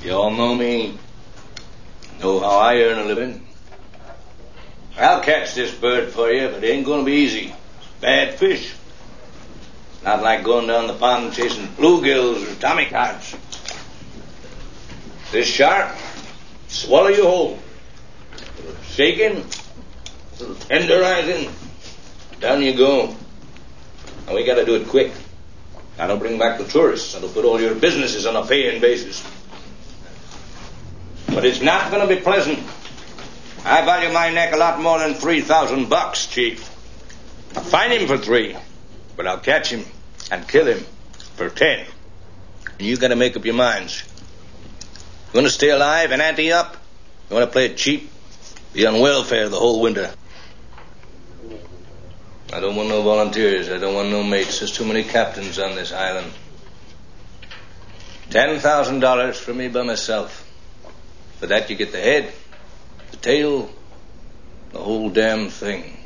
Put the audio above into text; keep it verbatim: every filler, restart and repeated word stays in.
You all know me. Know how I earn a living. I'll catch this bird for you, but it ain't gonna be easy. It's bad fish. Not like going down the pond chasing bluegills or tommycards. This shark, swallow you whole. A little shaking, a little tenderizing, down you go. And we gotta do it quick. That'll bring back the tourists. That'll put all your businesses on a paying basis. But it's not gonna be pleasant. I value my neck a lot more than three thousand bucks, Chief. I'll find him for three, but I'll catch him and kill him for ten. And you gotta make up your minds. You want to stay alive and ante up? You want to play it cheap? Be on welfare the whole winter. I don't want no volunteers. I don't want no mates. There's too many captains on this island. Ten thousand dollars for me by myself. For that you get the head, the tail, the whole damn thing.